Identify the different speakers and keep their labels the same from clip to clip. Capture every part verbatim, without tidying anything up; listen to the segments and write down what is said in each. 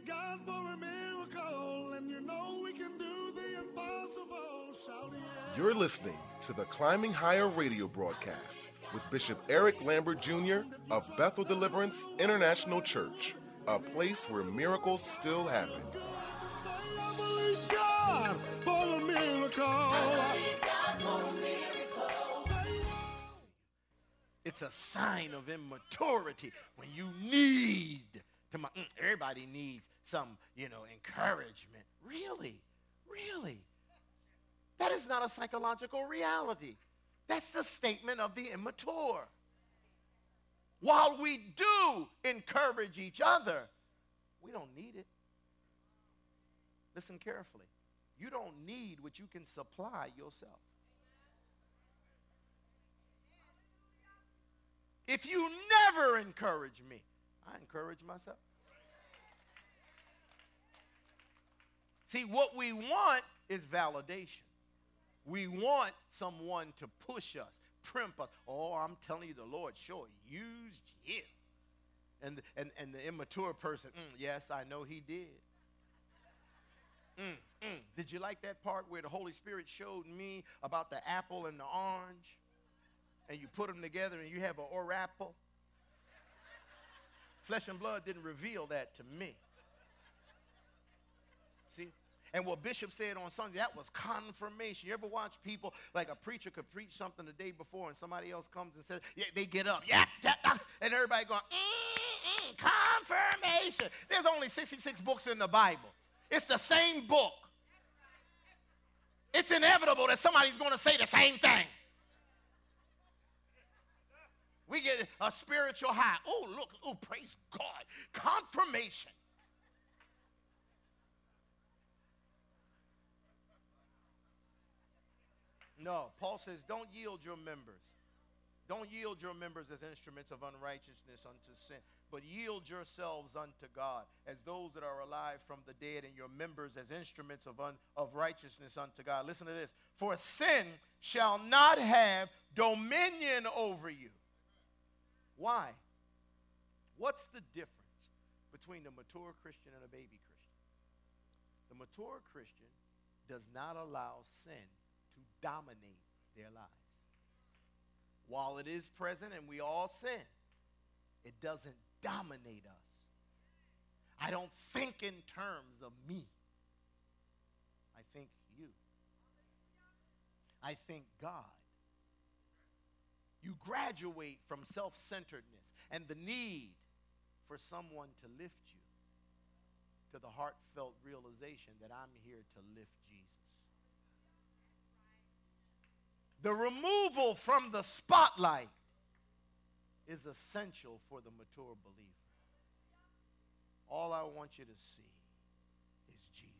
Speaker 1: God for a miracle, and you know we can do the impossible. Shout yeah.
Speaker 2: You're listening to the Climbing Higher radio broadcast with Bishop Eric Lambert Junior of Bethel Deliverance International Church, a place where miracles still happen.
Speaker 1: I believe God for a miracle.
Speaker 3: It's a sign of immaturity when you need to, mm, everybody needs some, you know, encouragement. Really? Really? That is not a psychological reality. That's the statement of the immature. While we do encourage each other, we don't need it. Listen carefully. You don't need what you can supply yourself. If you never encourage me, I encourage myself. See, what we want is validation. We want someone to push us, primp us. Oh, I'm telling you, the Lord sure used you. And, and, and the immature person, mm, yes, I know he did. Mm, mm. Did you like that part where the Holy Spirit showed me about the apple and the orange? And you put them together and you have an orapple? Flesh and blood didn't reveal that to me. See? And what Bishop said on Sunday, that was confirmation. You ever watch people, like a preacher could preach something the day before and somebody else comes and says, yeah, they get up, yeah, yeah, yeah, and everybody going, mm, mm, confirmation. There's only sixty-six books in the Bible. It's the same book. It's inevitable that somebody's going to say the same thing. We get a spiritual high. Oh, look, oh, praise God. Confirmation. No, Paul says, don't yield your members. Don't yield your members as instruments of unrighteousness unto sin, but yield yourselves unto God as those that are alive from the dead, and your members as instruments of, un, of righteousness unto God. Listen to this. For sin shall not have dominion over you. Why? What's the difference between the mature Christian and a baby Christian? The mature Christian does not allow sin to dominate their lives. While it is present and we all sin, it doesn't dominate us. I don't think in terms of me. I think you. I think God. You graduate from self-centeredness and the need for someone to lift you to the heartfelt realization that I'm here to lift Jesus. The removal from the spotlight is essential for the mature believer. All I want you to see is Jesus.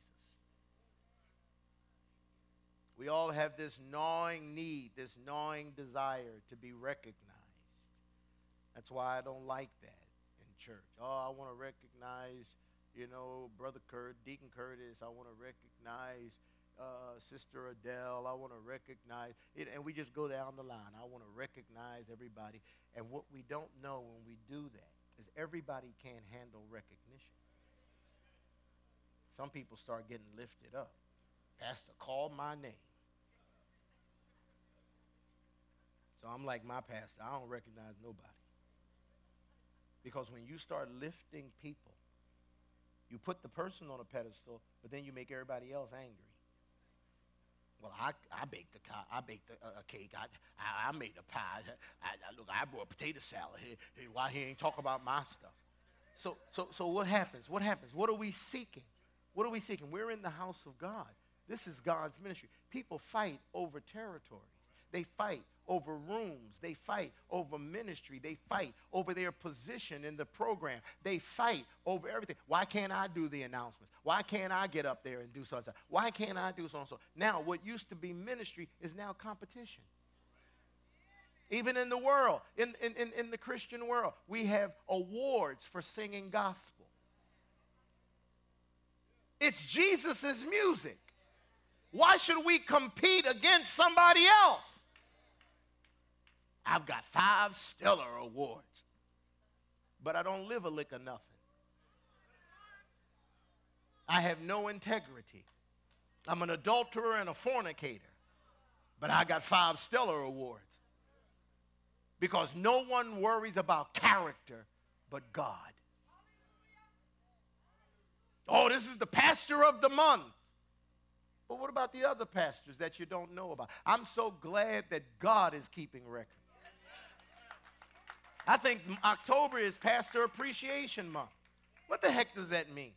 Speaker 3: We all have this gnawing need, this gnawing desire to be recognized. That's why I don't like that in church. Oh, I want to recognize, you know, Brother Kurt, Deacon Curtis. I want to recognize uh, Sister Adele. I want to recognize it. And we just go down the line. I want to recognize everybody. And what we don't know when we do that is everybody can't handle recognition. Some people start getting lifted up. Pastor, call my name. So I'm like my pastor. I don't recognize nobody. Because when you start lifting people, you put the person on a pedestal, but then you make everybody else angry. Well, I, I baked a I baked a, a cake. I, I I made a pie. I, I, look, I brought potato salad. Hey, hey, why he ain't talk about my stuff? So so so what happens? What happens? What are we seeking? What are we seeking? We're in the house of God. This is God's ministry. People fight over territories. They fight over rooms. They fight over ministry. They fight over their position in the program. They fight over everything. Why can't I do the announcements? Why can't I get up there and do so and so? Why can't I do so and so? Now, what used to be ministry is now competition. Even in the world, in, in, in, in the Christian world, we have awards for singing gospel. It's Jesus' music. Why should we compete against somebody else? I've got five stellar awards, but I don't live a lick of nothing. I have no integrity. I'm an adulterer and a fornicator. But I got five Stellar Awards. Because no one worries about character but God. Oh, this is the pastor of the month. But what about the other pastors that you don't know about? I'm so glad that God is keeping record. I think October is Pastor Appreciation Month. What the heck does that mean?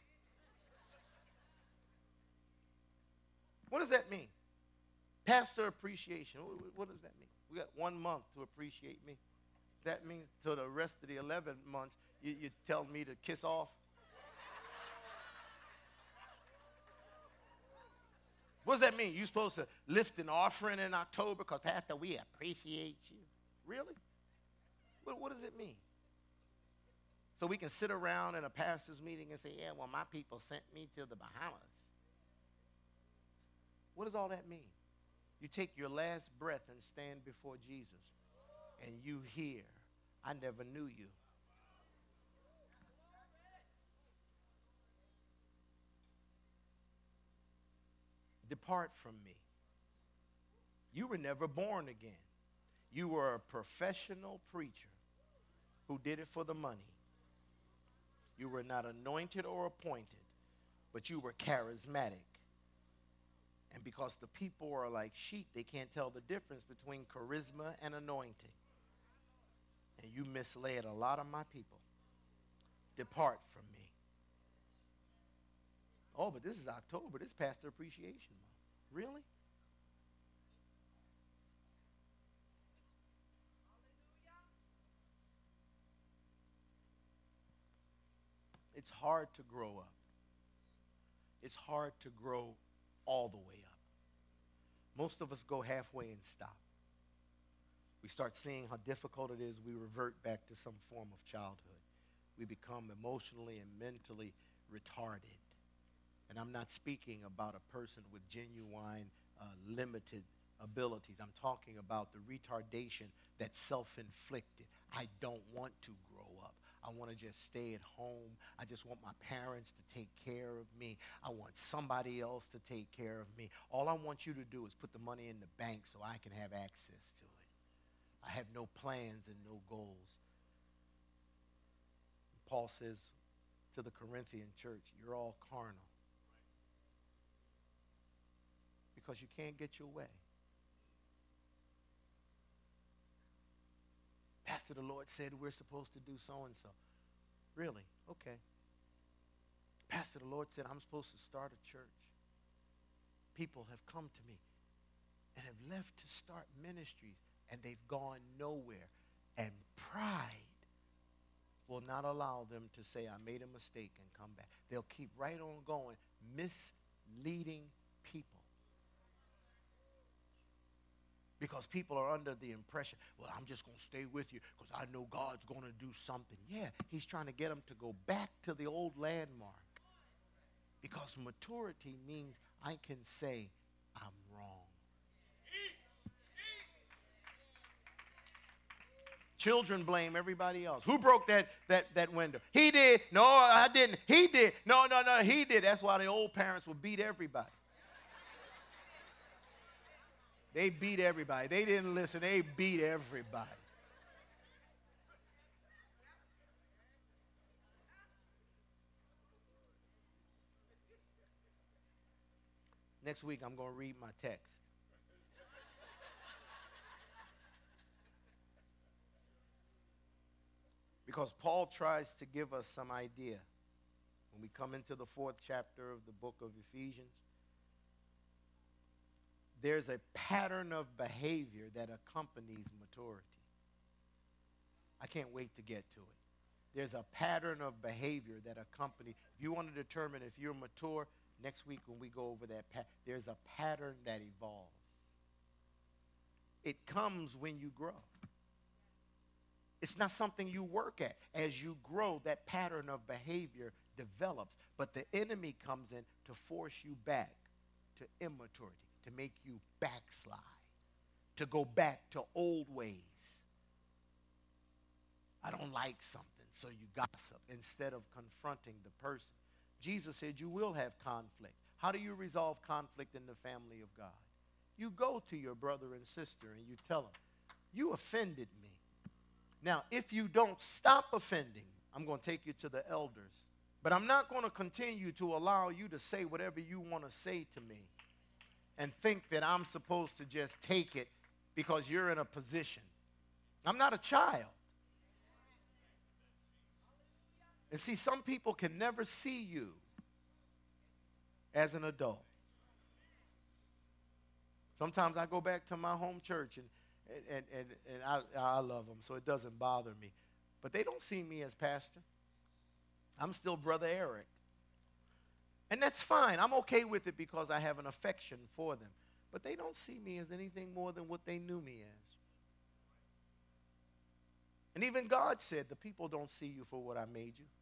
Speaker 3: What does that mean? Pastor Appreciation. What does that mean? We got one month to appreciate me. That means to the rest of the eleven months, you, you tell me to kiss off? What does that mean? You're supposed to lift an offering in October because, Pastor, we appreciate you. Really? What, what does it mean? So we can sit around in a pastor's meeting and say, yeah, well, my people sent me to the Bahamas. What does all that mean? You take your last breath and stand before Jesus, and you hear, I never knew you. Depart from me. You were never born again. You were a professional preacher who did it for the money. You were not anointed or appointed, but you were charismatic. And because the people are like sheep, they can't tell the difference between charisma and anointing. And you misled a lot of my people. Depart from me. Oh, but this is October. This is Pastor Appreciation Month. Really? It's hard to grow up. It's hard to grow all the way up. Most of us go halfway and stop. We start seeing how difficult it is. We revert back to some form of childhood. We become emotionally and mentally retarded. And I'm not speaking about a person with genuine uh, limited abilities. I'm talking about the retardation that's self-inflicted. I don't want to grow up. I want to just stay at home. I just want my parents to take care of me. I want somebody else to take care of me. All I want you to do is put the money in the bank so I can have access to it. I have no plans and no goals. Paul says to the Corinthian church, you're all carnal. Because you can't get your way. Pastor, the Lord said we're supposed to do so-and-so. Really? Okay. Pastor, the Lord said I'm supposed to start a church. People have come to me and have left to start ministries, and they've gone nowhere. And pride will not allow them to say, I made a mistake and come back. They'll keep right on going, misleading people. Because people are under the impression, well, I'm just going to stay with you because I know God's going to do something. Yeah, he's trying to get them to go back to the old landmark. Because maturity means I can say, I'm wrong. Children blame everybody else. Who broke that, that, that window? He did. No, I didn't. He did. No, no, no, he did. That's why the old parents would beat everybody. They beat everybody. They didn't listen. They beat everybody. Next week, I'm going to read my text. Because Paul tries to give us some idea. When we come into the fourth chapter of the book of Ephesians, there's a pattern of behavior that accompanies maturity. I can't wait to get to it. There's a pattern of behavior that accompanies. If you want to determine if you're mature, next week when we go over that, pa- there's a pattern that evolves. It comes when you grow. It's not something you work at. As you grow, that pattern of behavior develops. But the enemy comes in to force you back to immaturity, to make you backslide, to go back to old ways. I don't like something, so you gossip instead of confronting the person. Jesus said you will have conflict. How do you resolve conflict in the family of God? You go to your brother and sister and you tell them, you offended me. Now, if you don't stop offending, I'm going to take you to the elders. But I'm not going to continue to allow you to say whatever you want to say to me and think that I'm supposed to just take it because you're in a position. I'm not a child. And see, some people can never see you as an adult. Sometimes I go back to my home church, and, and, and, and I, I love them, so it doesn't bother me. But they don't see me as pastor. I'm still Brother Eric. And that's fine. I'm okay with it because I have an affection for them. But they don't see me as anything more than what they knew me as. And even God said, the people don't see you for what I made you.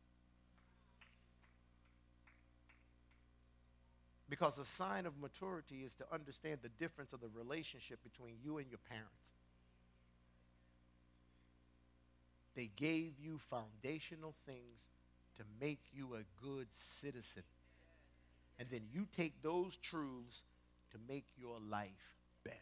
Speaker 3: Because a sign of maturity is to understand the difference of the relationship between you and your parents. They gave you foundational things to make you a good citizen. And then you take those truths to make your life better.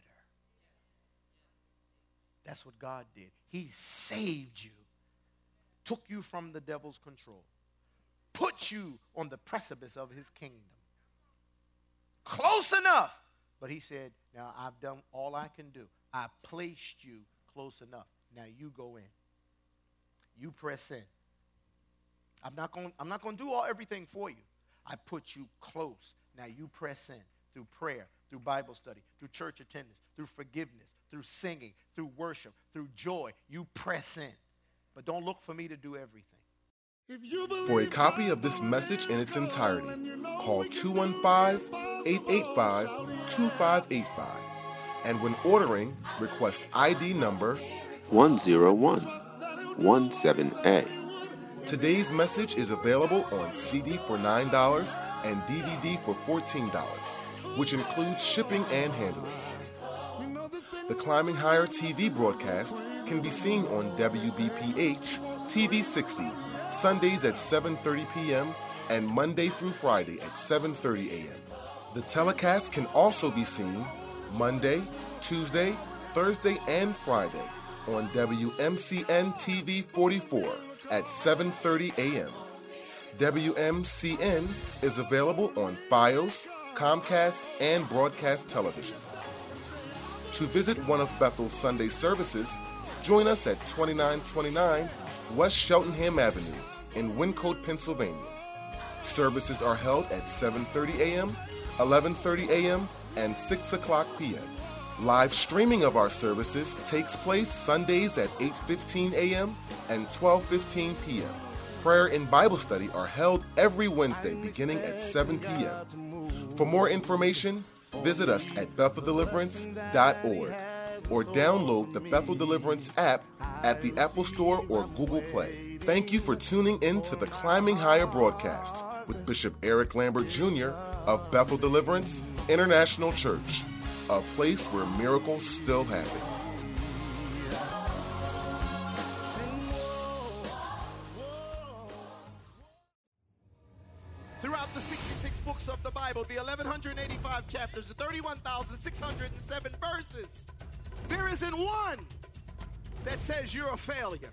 Speaker 3: That's what God did. He saved you, took you from the devil's control, put you on the precipice of his kingdom. Close enough. But he said, now I've done all I can do. I placed you close enough. Now you go in. You press in. I'm not going I'm not going to do all everything for you. I put you close. Now you press in through prayer, through Bible study, through church attendance, through forgiveness, through singing, through worship, through joy. You press in. But don't look for me to do everything.
Speaker 2: For a copy of this message in its entirety, call two one five, eight eight five, two five eight five. And when ordering, request I D number
Speaker 4: one zero one one seven A.
Speaker 2: Today's message is available on C D for nine dollars and D V D for fourteen dollars, which includes shipping and handling. The Climbing Higher T V broadcast can be seen on W B P H T V sixty, Sundays at seven thirty p.m. and Monday through Friday at seven thirty a.m. The telecast can also be seen Monday, Tuesday, Thursday, and Friday on W M C N T V forty-four at seven thirty a.m. W M C N is available on Fios, Comcast, and Broadcast Television. To visit one of Bethel's Sunday services, join us at twenty-nine twenty-nine West Cheltenham Avenue in Wyncote, Pennsylvania. Services are held at seven thirty a.m., eleven thirty a.m., and six o'clock p.m. Live streaming of our services takes place Sundays at eight fifteen a.m. and twelve fifteen p.m. Prayer and Bible study are held every Wednesday beginning at seven p.m. For more information, visit us at bethel deliverance dot org or download the Bethel Deliverance app at the Apple Store or Google Play. Thank you for tuning in to the Climbing Higher broadcast with Bishop Eric Lambert Junior of Bethel Deliverance International Church, a place where miracles still happen.
Speaker 3: Throughout the sixty-six books of the Bible, the eleven eighty-five chapters, the thirty-one thousand six hundred seven verses, there isn't one that says you're a failure.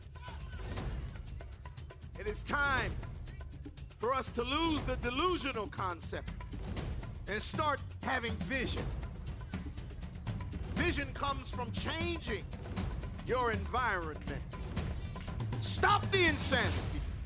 Speaker 3: It is time for us to lose the delusional concept and start having vision. Vision comes from changing your environment. Stop the insanity.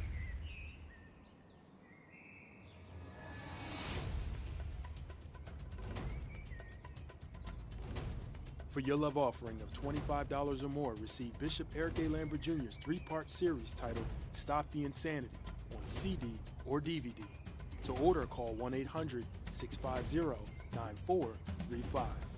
Speaker 5: For your love offering of twenty-five dollars or more, receive Bishop Eric A. Lambert Junior's three-part series titled Stop the Insanity on C D or D V D. To order, call one eight hundred, six five zero, nine four three five.